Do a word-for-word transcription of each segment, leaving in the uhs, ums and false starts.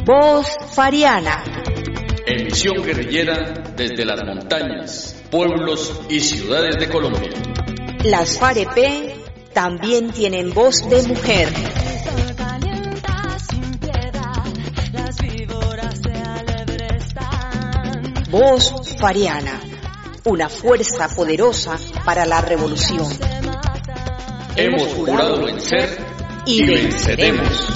Voz Fariana. Emisión guerrillera desde las montañas, pueblos y ciudades de Colombia. Las FAREP también tienen voz de mujer. Voz Fariana, una fuerza poderosa para la revolución. Hemos jurado vencer y venceremos.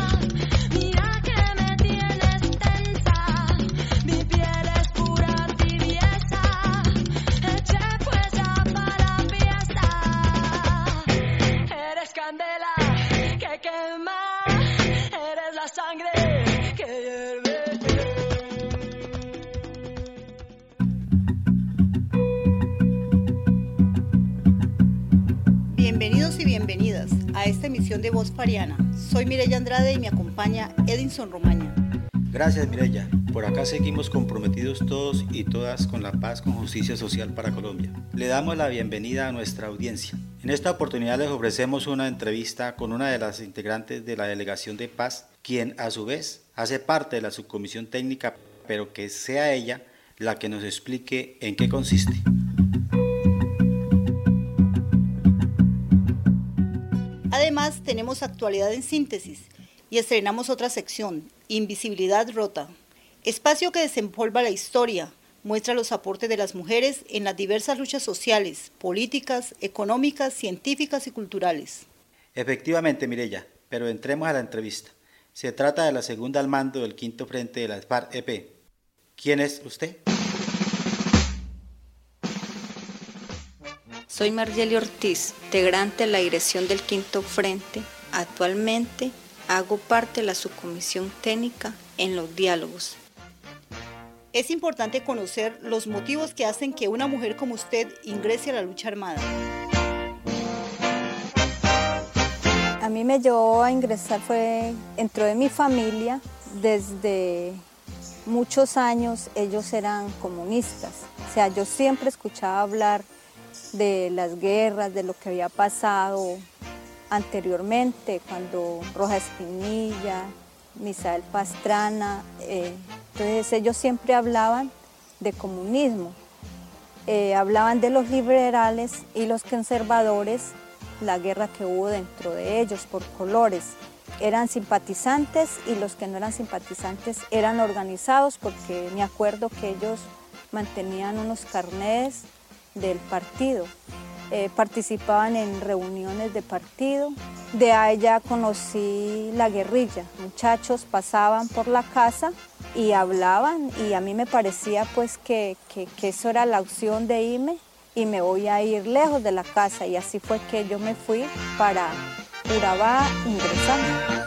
Bienvenidos y bienvenidas a esta emisión de Voz Fariana. Soy Mireya Andrade y me acompaña Edinson Romaña. Gracias, Mireya. Por acá seguimos comprometidos todos y todas con la paz, con justicia social para Colombia. Le damos la bienvenida a nuestra audiencia. En esta oportunidad les ofrecemos una entrevista con una de las integrantes de la Delegación de Paz, quien a su vez hace parte de la subcomisión técnica, pero que sea ella la que nos explique en qué consiste. Además, tenemos actualidad en síntesis y estrenamos otra sección, Invisibilidad Rota, espacio que desempolva la historia, muestra los aportes de las mujeres en las diversas luchas sociales, políticas, económicas, científicas y culturales. Efectivamente, Mireya, pero entremos a la entrevista. Se trata de la segunda al mando del quinto frente de las FAREP. ¿Quién es usted? Soy Margeli Ortiz, integrante de la dirección del Quinto Frente. Actualmente hago parte de la subcomisión técnica en los diálogos. Es importante conocer los motivos que hacen que una mujer como usted ingrese a la lucha armada. A mí me llevó a ingresar, fue dentro de mi familia, desde muchos años ellos eran comunistas. O sea, yo siempre escuchaba hablar de las guerras, de lo que había pasado anteriormente, cuando Rojas Pinilla, Misael Pastrana, eh, entonces ellos siempre hablaban de comunismo, eh, hablaban de los liberales y los conservadores, la guerra que hubo dentro de ellos por colores. Eran simpatizantes y los que no eran simpatizantes eran organizados, porque me acuerdo que ellos mantenían unos carnets del partido, eh, participaban en reuniones de partido. De ahí ya conocí la guerrilla, muchachos pasaban por la casa y hablaban y a mí me parecía pues que, que, que eso era la opción de irme y me voy a ir lejos de la casa, y así fue que yo me fui para Urabá ingresando.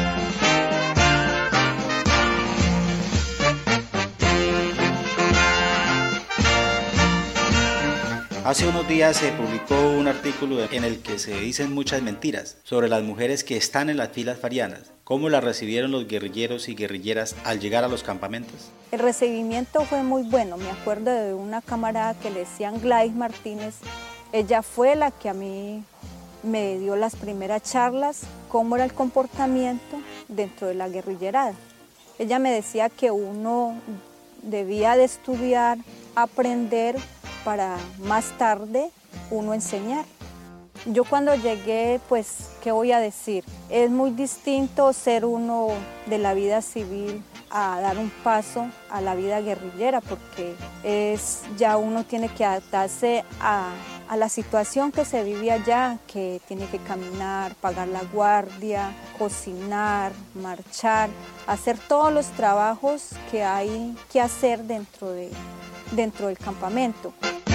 Hace unos días se publicó un artículo en el que se dicen muchas mentiras sobre las mujeres que están en las filas farianas. ¿Cómo las recibieron los guerrilleros y guerrilleras al llegar a los campamentos? El recibimiento fue muy bueno. Me acuerdo de una camarada que le decían Gladys Martínez. Ella fue la que a mí me dio las primeras charlas, cómo era el comportamiento dentro de la guerrillerada. Ella me decía que uno debía de estudiar, aprender, para más tarde uno enseñar. Yo cuando llegué, pues, ¿qué voy a decir? Es muy distinto ser uno de la vida civil a dar un paso a la vida guerrillera, porque es, ya uno tiene que adaptarse a, a la situación que se vive allá, que tiene que caminar, pagar la guardia, cocinar, marchar, hacer todos los trabajos que hay que hacer dentro de, dentro del campamento.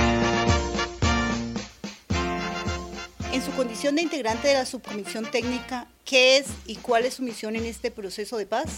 En su condición de integrante de la subcomisión técnica, ¿qué es y cuál es su misión en este proceso de paz?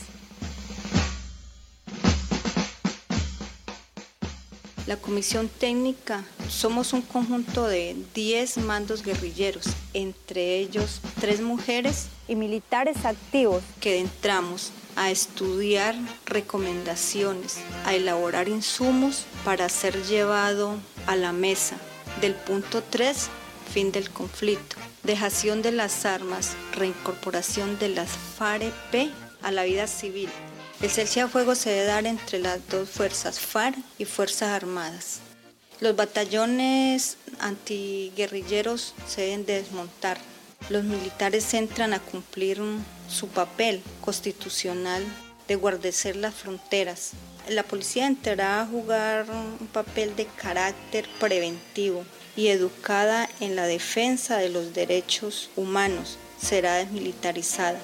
La comisión técnica somos un conjunto de diez mandos guerrilleros, entre ellos tres mujeres y militares activos, que entramos a estudiar recomendaciones, a elaborar insumos para ser llevado a la mesa del punto tres, fin del conflicto, dejación de las armas, reincorporación de las FAREP a la vida civil. El cese a fuego se debe dar entre las dos fuerzas, FARC y Fuerzas Armadas. Los batallones antiguerrilleros se deben desmontar. Los militares entran a cumplir su papel constitucional de guardecer las fronteras. La policía entrará a jugar un papel de carácter preventivo y educada en la defensa de los derechos humanos. Será desmilitarizada.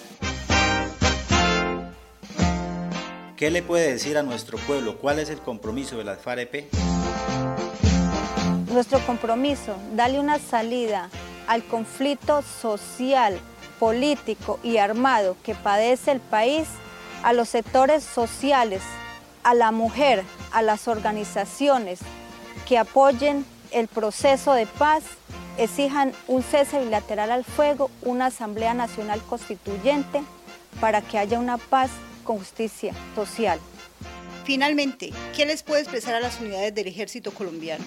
¿Qué le puede decir a nuestro pueblo? ¿Cuál es el compromiso de la FAREP? Nuestro compromiso, darle una salida al conflicto social, político y armado que padece el país, a los sectores sociales, a la mujer, a las organizaciones que apoyen el proceso de paz, exijan un cese bilateral al fuego, una Asamblea Nacional Constituyente para que haya una paz con justicia social. Finalmente, ¿qué les puede expresar a las unidades del Ejército colombiano?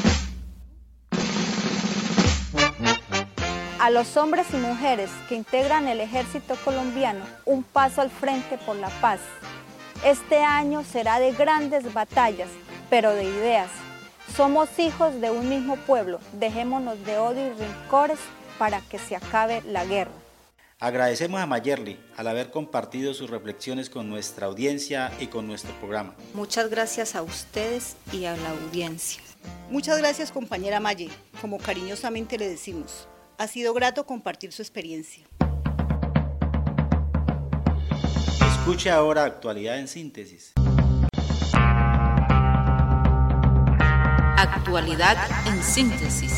A los hombres y mujeres que integran el Ejército colombiano, un paso al frente por la paz. Este año será de grandes batallas, pero de ideas. Somos hijos de un mismo pueblo, dejémonos de odio y rencores para que se acabe la guerra. Agradecemos a Mayerly al haber compartido sus reflexiones con nuestra audiencia y con nuestro programa. Muchas gracias a ustedes y a la audiencia. Muchas gracias, compañera Maye, como cariñosamente le decimos. Ha sido grato compartir su experiencia. Escuche ahora Actualidad en Síntesis. Actualidad en Síntesis.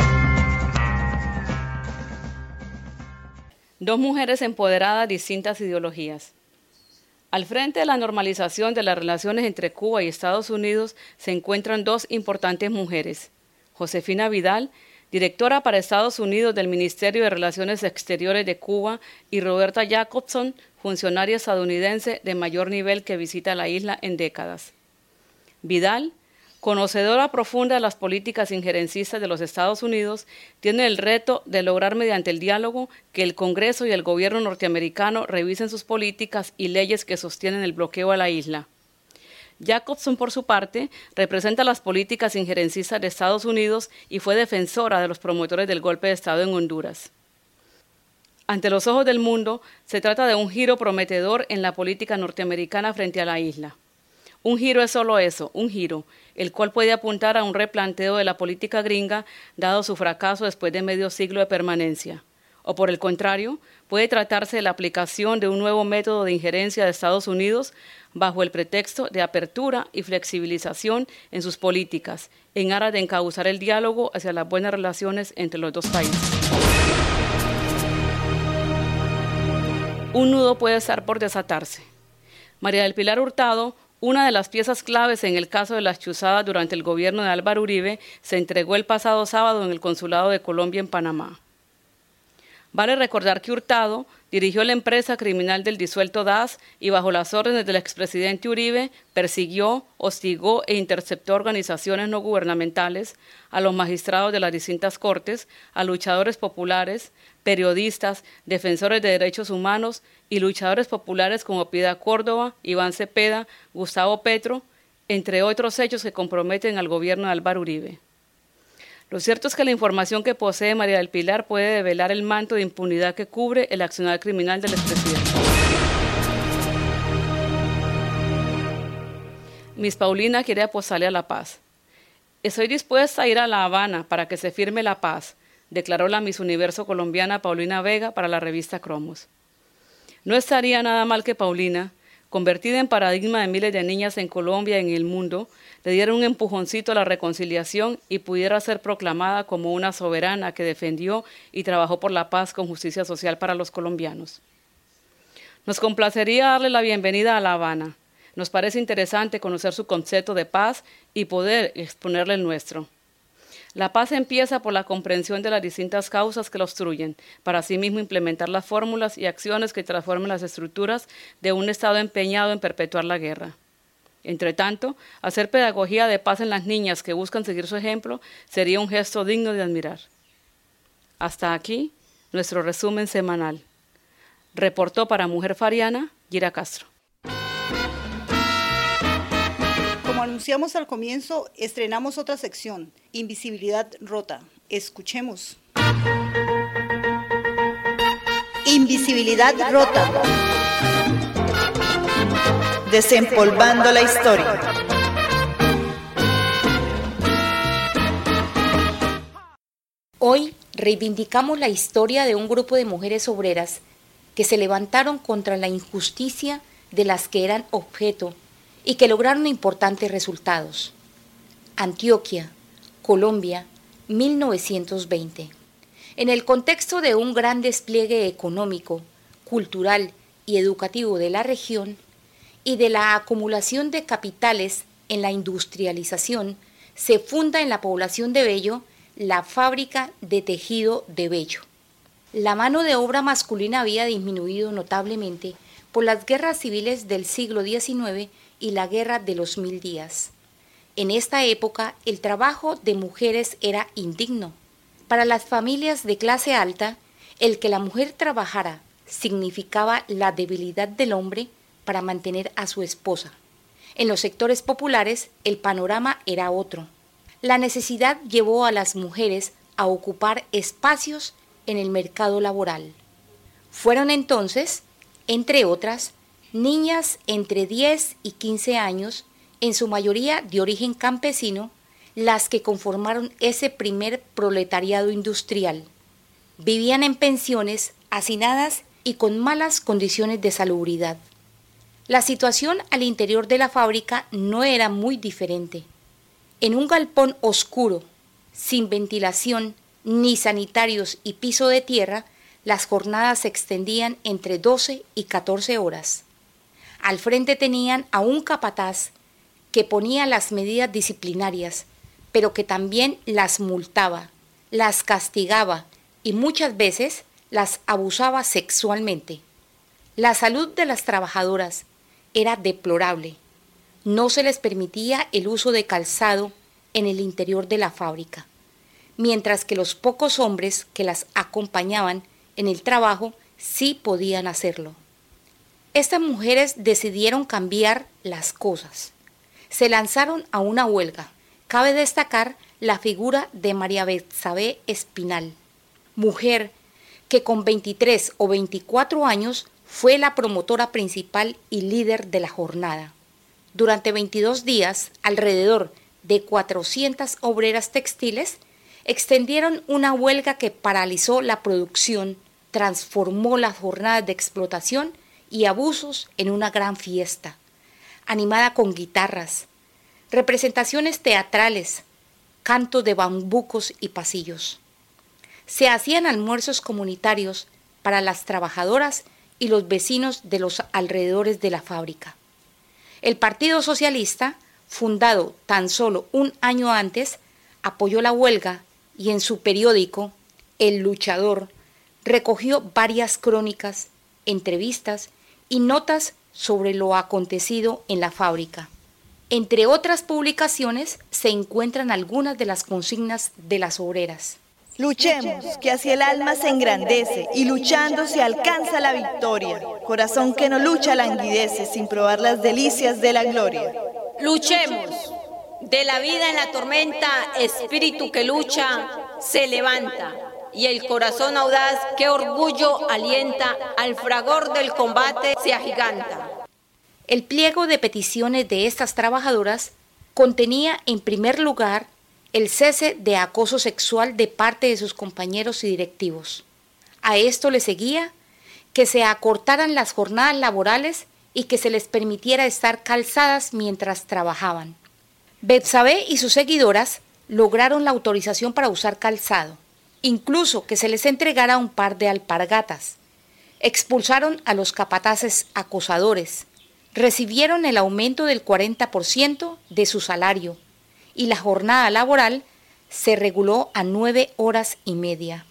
Dos mujeres empoderadas, distintas ideologías. Al frente de la normalización de las relaciones entre Cuba y Estados Unidos se encuentran dos importantes mujeres. Josefina Vidal, directora para Estados Unidos del Ministerio de Relaciones Exteriores de Cuba, y Roberta Jacobson, funcionaria estadounidense de mayor nivel que visita la isla en décadas. Vidal, conocedora profunda de las políticas injerencistas de los Estados Unidos, tiene el reto de lograr mediante el diálogo que el Congreso y el gobierno norteamericano revisen sus políticas y leyes que sostienen el bloqueo a la isla. Jacobson, por su parte, representa las políticas injerencistas de Estados Unidos y fue defensora de los promotores del golpe de Estado en Honduras. Ante los ojos del mundo, se trata de un giro prometedor en la política norteamericana frente a la isla. Un giro es solo eso, un giro, el cual puede apuntar a un replanteo de la política gringa, dado su fracaso después de medio siglo de permanencia. O por el contrario, puede tratarse de la aplicación de un nuevo método de injerencia de Estados Unidos bajo el pretexto de apertura y flexibilización en sus políticas, en aras de encauzar el diálogo hacia las buenas relaciones entre los dos países. Un nudo puede estar por desatarse. María del Pilar Hurtado, una de las piezas claves en el caso de las chuzadas durante el gobierno de Álvaro Uribe, se entregó el pasado sábado en el Consulado de Colombia en Panamá. Vale recordar que Hurtado dirigió la empresa criminal del disuelto D A S y bajo las órdenes del expresidente Uribe persiguió, hostigó e interceptó organizaciones no gubernamentales, a los magistrados de las distintas cortes, a luchadores populares, periodistas, defensores de derechos humanos y luchadores populares como Piedad Córdoba, Iván Cepeda, Gustavo Petro, entre otros hechos que comprometen al gobierno de Álvaro Uribe. Lo cierto es que la información que posee María del Pilar puede develar el manto de impunidad que cubre el accionar criminal del expresidente. Miss Paulina quiere apostarle a la paz. Estoy dispuesta a ir a La Habana para que se firme la paz, declaró la Miss Universo colombiana Paulina Vega para la revista Cromos. No estaría nada mal que Paulina, convertida en paradigma de miles de niñas en Colombia y en el mundo, le diera un empujoncito a la reconciliación y pudiera ser proclamada como una soberana que defendió y trabajó por la paz con justicia social para los colombianos. Nos complacería darle la bienvenida a La Habana. Nos parece interesante conocer su concepto de paz y poder exponerle el nuestro. La paz empieza por la comprensión de las distintas causas que la obstruyen, para asimismo implementar las fórmulas y acciones que transformen las estructuras de un Estado empeñado en perpetuar la guerra. Entre tanto, hacer pedagogía de paz en las niñas que buscan seguir su ejemplo sería un gesto digno de admirar. Hasta aquí, nuestro resumen semanal. Reportó para Mujer Fariana, Gira Castro. Como anunciamos al comienzo, estrenamos otra sección, Invisibilidad Rota. Escuchemos. Invisibilidad Rota. Desempolvando la historia. Hoy reivindicamos la historia de un grupo de mujeres obreras que se levantaron contra la injusticia de las que eran objeto y que lograron importantes resultados. Antioquia, Colombia, mil novecientos veinte. En el contexto de un gran despliegue económico, cultural y educativo de la región y de la acumulación de capitales en la industrialización, se funda en la población de Bello la fábrica de tejido de Bello. La mano de obra masculina había disminuido notablemente por las guerras civiles del siglo diecinueve y la guerra de los mil días. En esta época, el trabajo de mujeres era indigno. Para las familias de clase alta, el que la mujer trabajara significaba la debilidad del hombre para mantener a su esposa. En los sectores populares, el panorama era otro. La necesidad llevó a las mujeres a ocupar espacios en el mercado laboral. Fueron entonces, entre otras, niñas entre diez y quince años, en su mayoría de origen campesino, las que conformaron ese primer proletariado industrial. Vivían en pensiones, hacinadas y con malas condiciones de salubridad. La situación al interior de la fábrica no era muy diferente. En un galpón oscuro, sin ventilación, ni sanitarios y piso de tierra, las jornadas se extendían entre doce y catorce horas. Al frente tenían a un capataz que ponía las medidas disciplinarias, pero que también las multaba, las castigaba y muchas veces las abusaba sexualmente. La salud de las trabajadoras era deplorable. No se les permitía el uso de calzado en el interior de la fábrica, mientras que los pocos hombres que las acompañaban en el trabajo sí podían hacerlo. Estas mujeres decidieron cambiar las cosas. Se lanzaron a una huelga. Cabe destacar la figura de María Betsabé Espinal, mujer que con veintitrés o veinticuatro años fue la promotora principal y líder de la jornada. Durante veintidós días, alrededor de cuatrocientas obreras textiles extendieron una huelga que paralizó la producción, transformó las jornadas de explotación y abusos en una gran fiesta, animada con guitarras, representaciones teatrales, cantos de bambucos y pasillos. Se hacían almuerzos comunitarios para las trabajadoras y los vecinos de los alrededores de la fábrica. El Partido Socialista, fundado tan solo un año antes, apoyó la huelga y en su periódico, El Luchador, recogió varias crónicas, entrevistas y notas sobre lo acontecido en la fábrica. Entre otras publicaciones se encuentran algunas de las consignas de las obreras. Luchemos, que así el alma se engrandece y luchando se alcanza la victoria. Corazón que no lucha languidece sin probar las delicias de la gloria. Luchemos, de la vida en la tormenta, espíritu que lucha se levanta. Y el corazón audaz, que orgullo alienta, al fragor del combate se agiganta. El pliego de peticiones de estas trabajadoras contenía, en primer lugar, el cese de acoso sexual de parte de sus compañeros y directivos. A esto le seguía que se acortaran las jornadas laborales y que se les permitiera estar calzadas mientras trabajaban. Betsabé y sus seguidoras lograron la autorización para usar calzado, incluso que se les entregara un par de alpargatas. Expulsaron a los capataces acosadores, recibieron el aumento del cuarenta por ciento de su salario y la jornada laboral se reguló a nueve horas y media.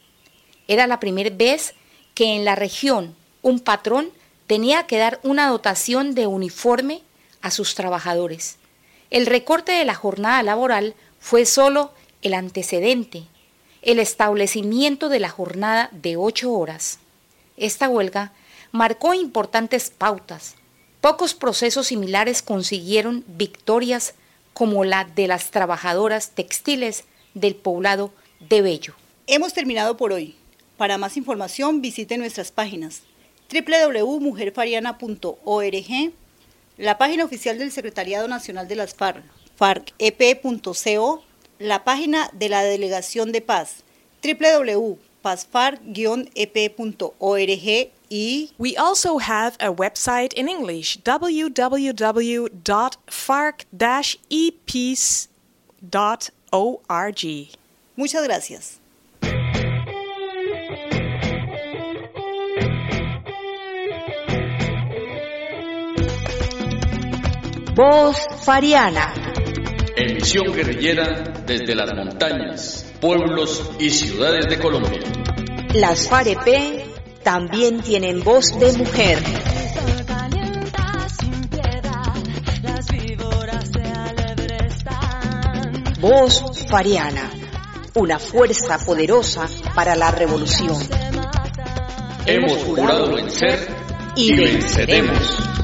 Era la primera vez que en la región un patrón tenía que dar una dotación de uniforme a sus trabajadores. El recorte de la jornada laboral fue solo el antecedente, el establecimiento de la jornada de ocho horas. Esta huelga marcó importantes pautas. Pocos procesos similares consiguieron victorias como la de las trabajadoras textiles del poblado de Bello. Hemos terminado por hoy. Para más información visite nuestras páginas doble u doble u doble u punto mujer fariana punto org, la página oficial del Secretariado Nacional de las FARC, farc e p punto co, la página de la Delegación de Paz, doble u doble u doble u punto paz farc guion e p punto org y we also have a website in English, w w w dot farc dash e peace dot org. Muchas gracias. Voz Fariana. Emisión guerrillera desde las montañas, pueblos y ciudades de Colombia. Las FAREP también tienen voz de mujer. Voz Fariana, una fuerza poderosa para la revolución. Hemos jurado vencer y venceremos.